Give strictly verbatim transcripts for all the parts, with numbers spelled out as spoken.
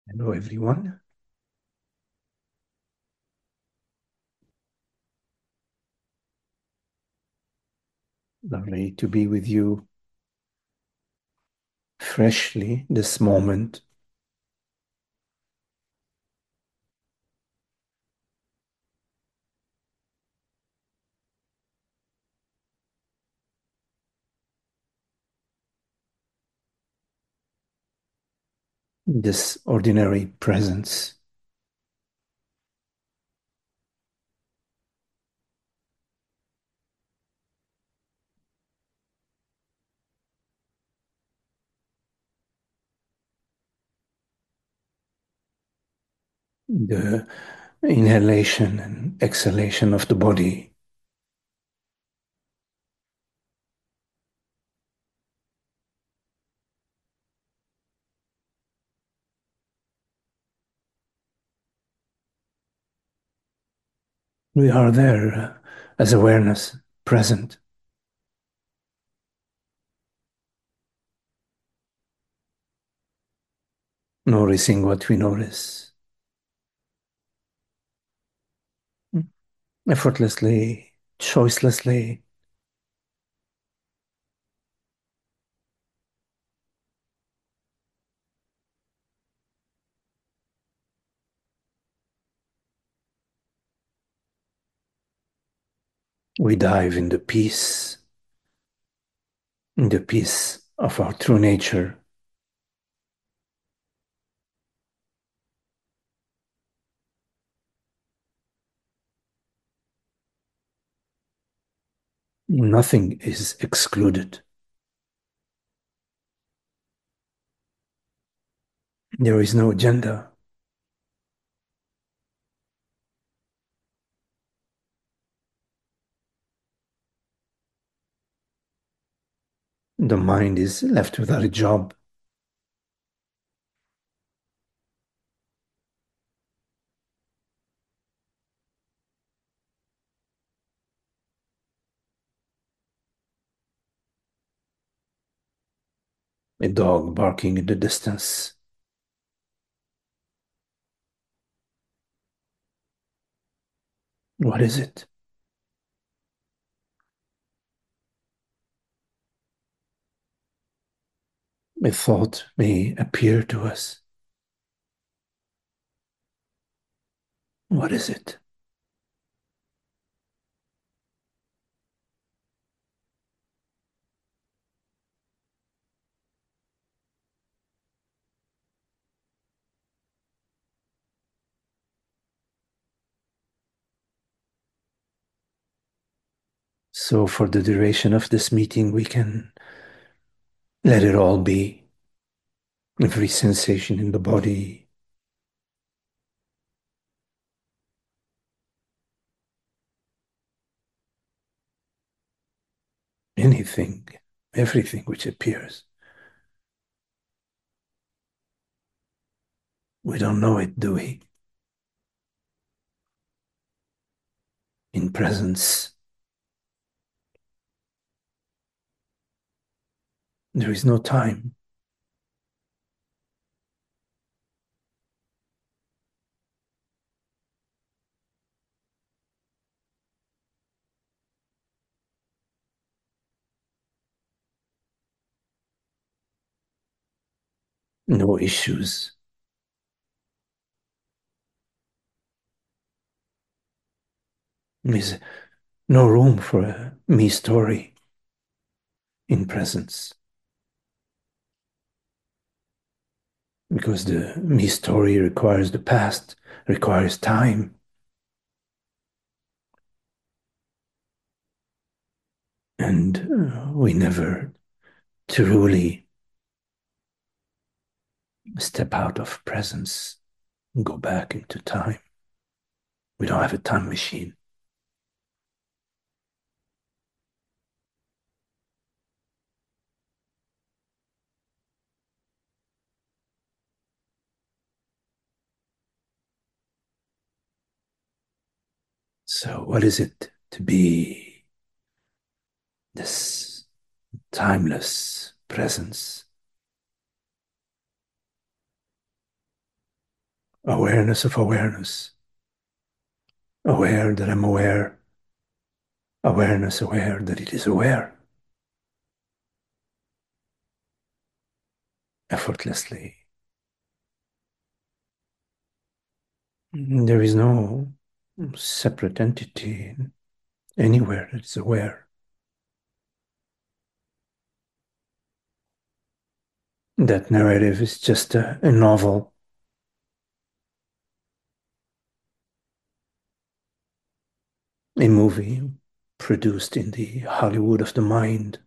Hello, everyone. Lovely to be with you freshly this moment. This ordinary presence. The inhalation and exhalation of the body. We are there uh, as awareness, present, noticing what we notice effortlessly, choicelessly. We dive in the peace, in the peace of our true nature. Nothing is excluded. There is no agenda. The mind is left without a job. A dog barking in the distance. What is it? A thought may appear to us. What is it? So, for the duration of this meeting, we can let it all be. Every sensation in the body, anything, everything which appears. We don't know it, do we? In presence, there is no time, no issues. There's no room for a me story in presence because the me story requires the past, requires time, and uh, we never truly step out of presence and go back into time. We don't have a time machine. So, what is it to be this timeless presence? Awareness of awareness. Aware that I'm aware. Awareness aware that it is aware. Effortlessly. There is no separate entity anywhere that is aware. That narrative is just a, a novel, a movie produced in the Hollywood of the mind.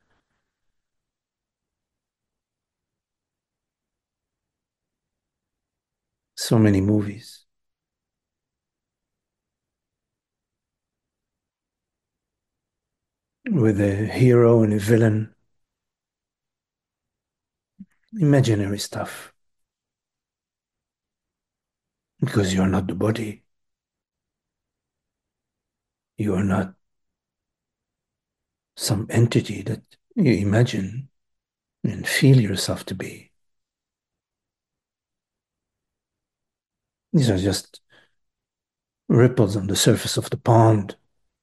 So many movies with a hero and a villain, imaginary stuff, because you're not the body. You are not some entity that you imagine and feel yourself to be. These are just ripples on the surface of the pond.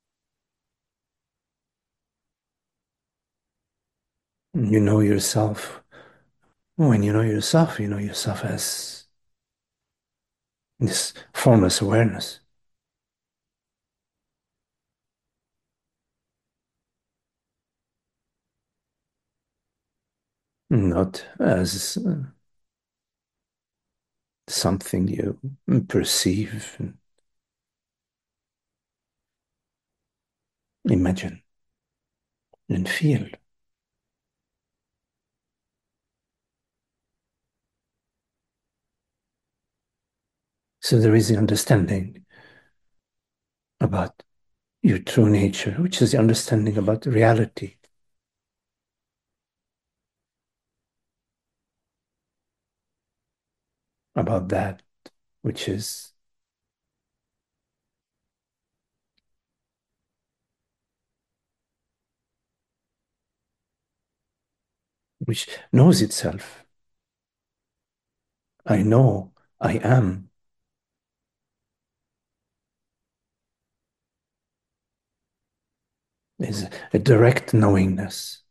You know yourself. When you know yourself, you know yourself as this formless awareness, not as uh, something you perceive and imagine and feel. So there is the understanding about your true nature, which is the understanding about reality, about that which is, which knows itself. I know, I am, is a direct knowingness.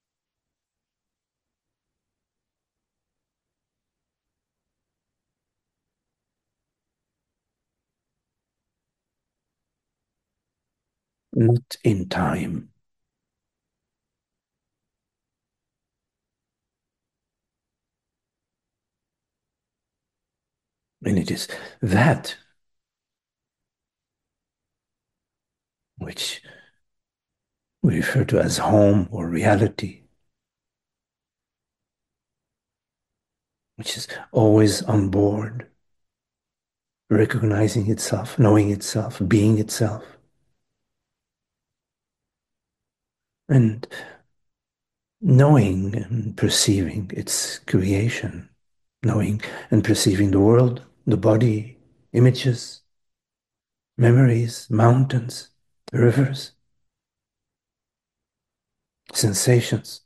Not in time. And it is that which we refer to as home or reality, which is always on board, recognizing itself, knowing itself, being itself, and knowing and perceiving its creation, knowing and perceiving the world, the body, images, memories, mountains, rivers, sensations,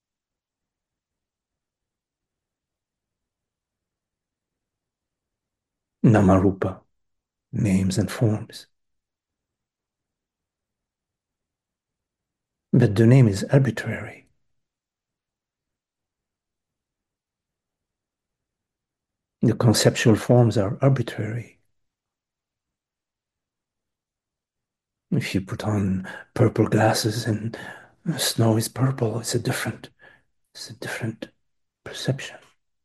namarupa, names and forms. But the name is arbitrary. The conceptual forms are arbitrary. If you put on purple glasses and snow is purple, it's a different, it's a different perception.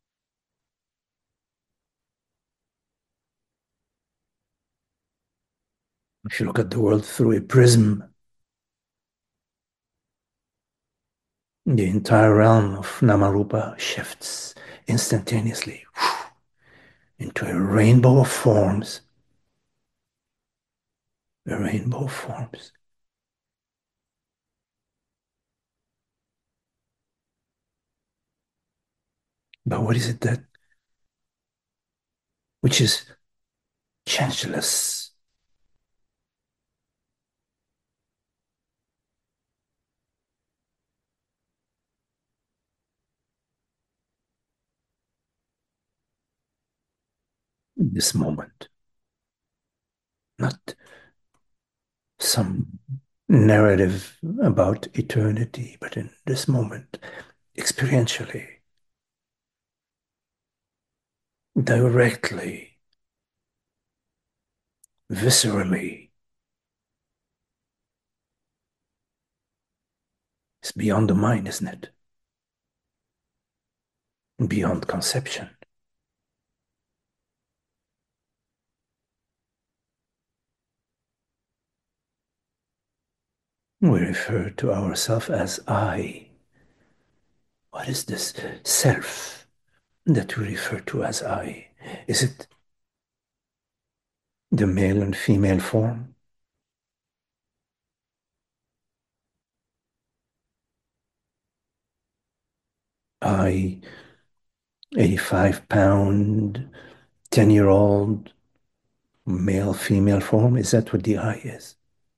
If you look at the world through a prism, the entire realm of Namarupa shifts instantaneously into a rainbow of forms, a rainbow of forms. But what is it that, which is changeless? in this moment, not some narrative about eternity, but in this moment, experientially, directly, viscerally. It's beyond the mind, isn't it? Beyond conception. We refer to ourselves as I. What is this self that we refer to as I? Is it the male and female form? I, eighty-five pound, ten year old, male, female form? Is that what the I is?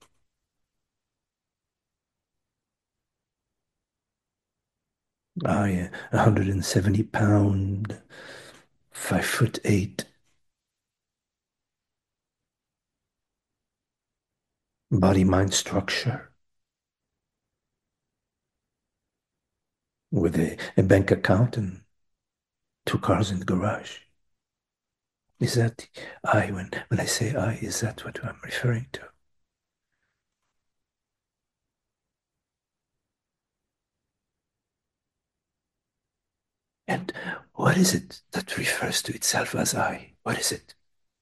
I, one hundred seventy pound, five foot eight, body mind structure with a, a bank account and two cars in the garage. Is that I? When, when I say I, is that what I'm referring to? And what is it that refers to itself as I? What is it?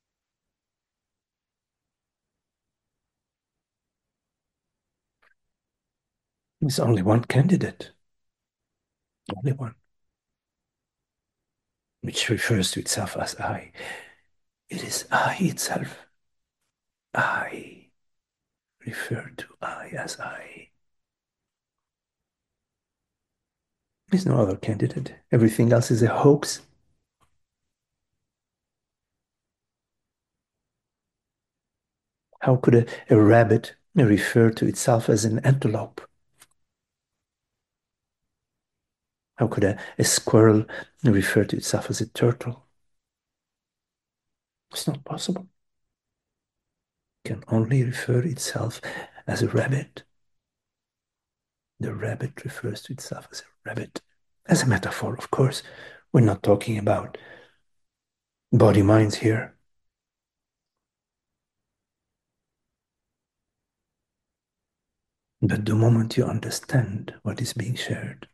There's only one candidate, only one, which refers to itself as I. It is I itself. I refer to I as I. There's no other candidate. Everything else is a hoax. How could a, a rabbit refer to itself as an antelope? How could a, a squirrel refer to itself as a turtle? It's not possible. It can only refer itself as a rabbit. The rabbit refers to itself as a rabbit. As a metaphor, of course. We're not talking about body minds here. But the moment you understand what is being shared,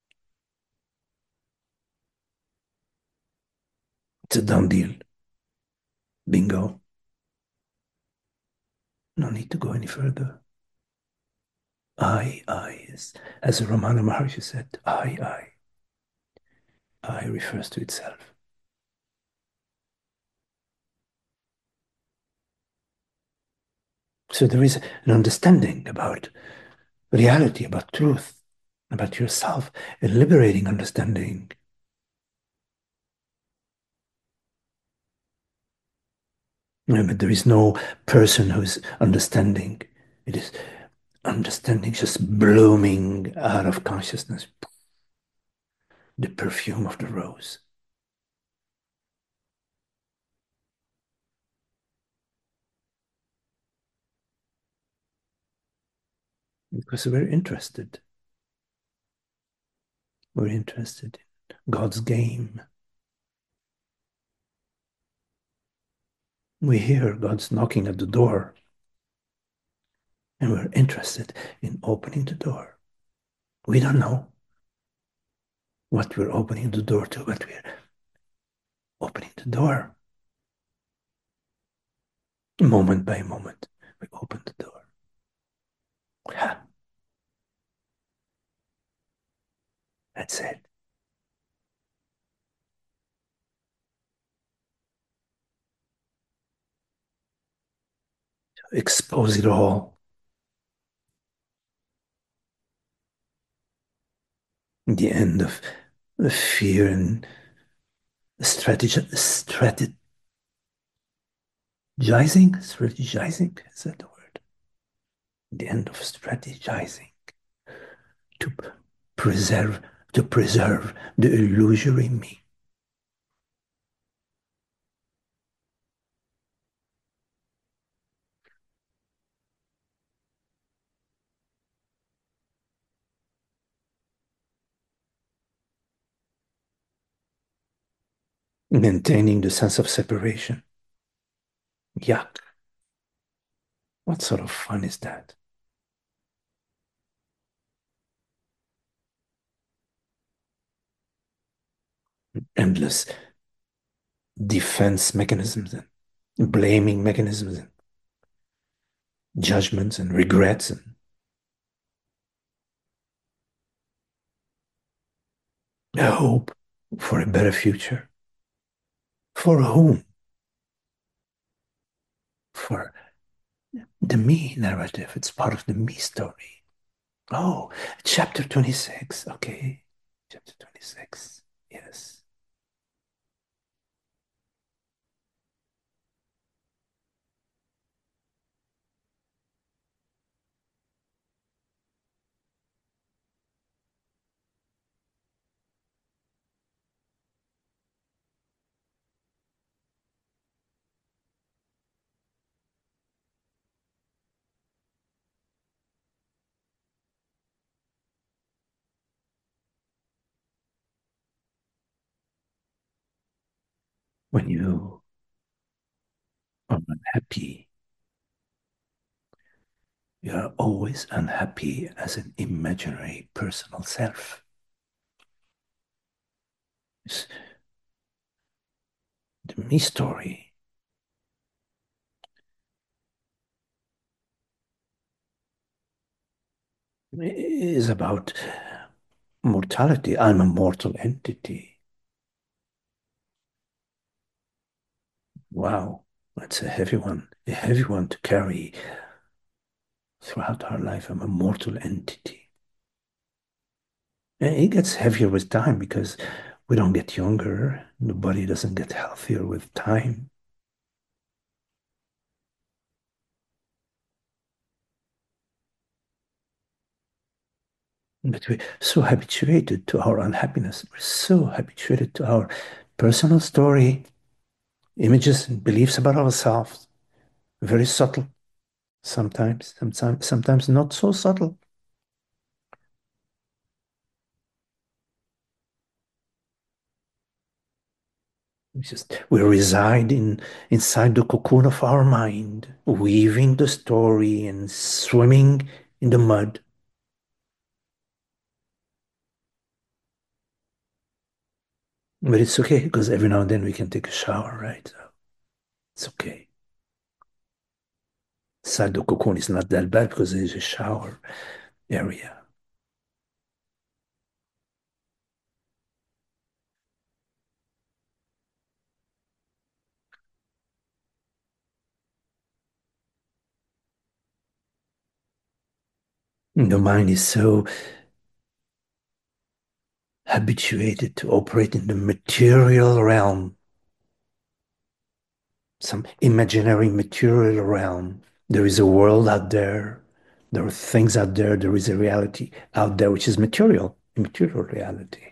it's a done deal. Bingo. No need to go any further. I, I is, as Ramana Maharshi said, I, I. I refers to itself. So there is an understanding about reality, about truth, about yourself, a liberating understanding. But there is no person who's understanding. It is understanding just blooming out of consciousness, the perfume of the rose. Because we're interested. We're interested in God's game. We hear God's knocking at the door, and we're interested in opening the door. We don't know what we're opening the door to, but we're opening the door. Moment by moment, we open the door. Yeah, that's it. Expose it all. The end of the fear and strategy, strategizing. Strategizing, is that the word? The end of strategizing to preserve, to preserve the illusory me. Maintaining the sense of separation. Yuck. What sort of fun is that? Endless defense mechanisms and blaming mechanisms and judgments and regrets and a hope for a better future. For whom? For the me narrative. It's part of the me story. Oh, chapter twenty-six. Okay. Chapter twenty-six. Yes. When you are unhappy, you are always unhappy as an imaginary personal self. It's the me story is about mortality. I'm a mortal entity. Wow, that's a heavy one, a heavy one to carry throughout our life. I'm a mortal entity. And it gets heavier with time because we don't get younger. The body doesn't get healthier with time. But we're so habituated to our unhappiness. We're so habituated to our personal story, images and beliefs about ourselves. Very subtle sometimes, sometimes, sometimes not so subtle. We just we reside in inside the cocoon of our mind, weaving the story and swimming in the mud. But it's okay because every now and then we can take a shower, right? So it's okay. Inside the cocoon is not that bad because there's a shower area. The mind is so habituated to operate in the material realm, some imaginary material realm. There is a world out there. There are things out there. There is a reality out there which is material, material reality.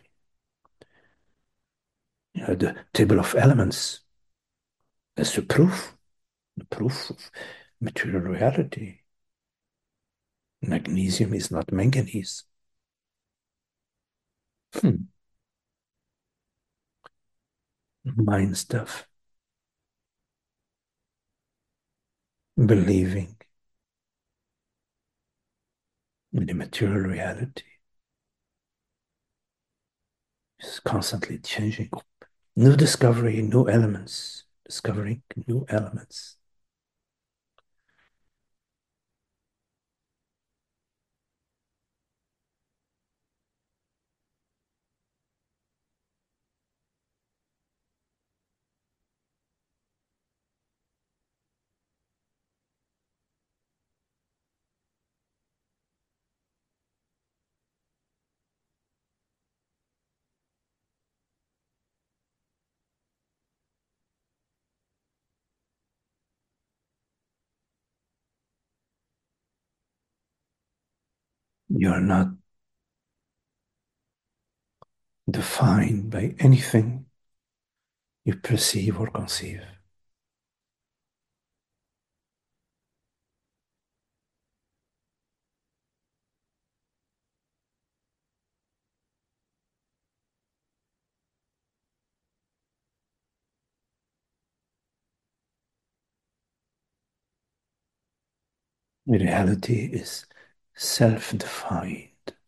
You know, the table of elements. That's the proof, the proof of material reality. Magnesium is not manganese. Hmm. Mind stuff. Believing in the material reality is constantly changing. New discovery, new elements. Discovering new elements. You're not defined by anything you perceive or conceive. Reality is self-defined.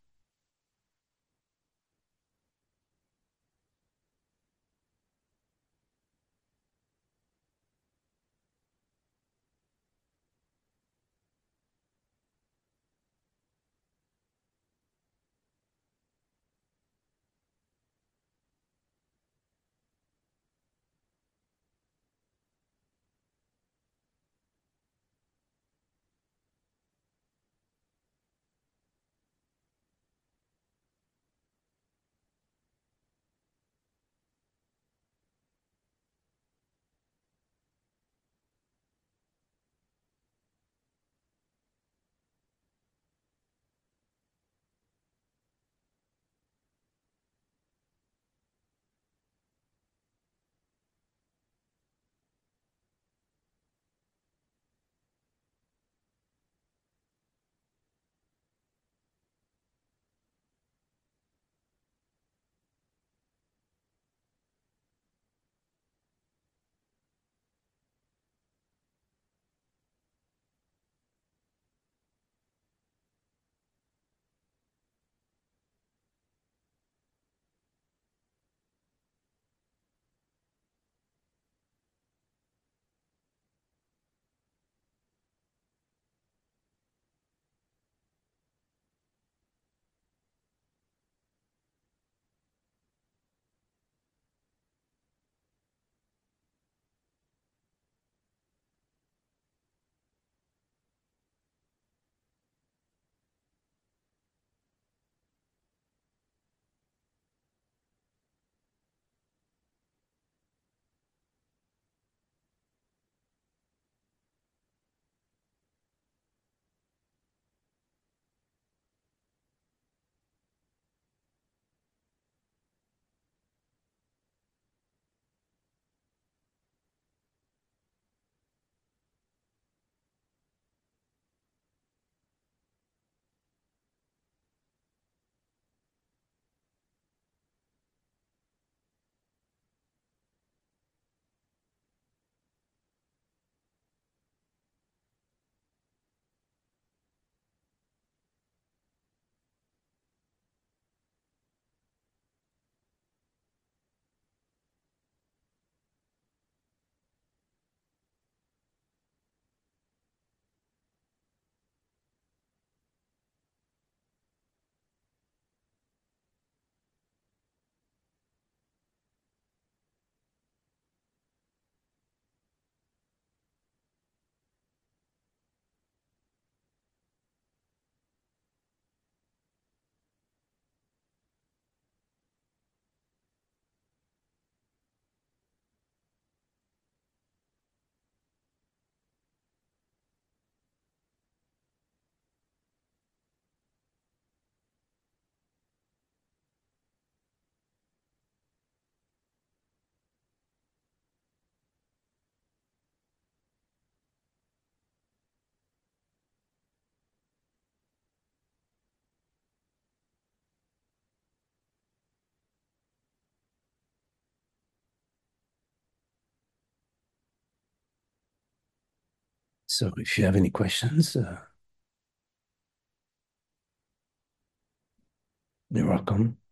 So if you have any questions, uh, you're welcome.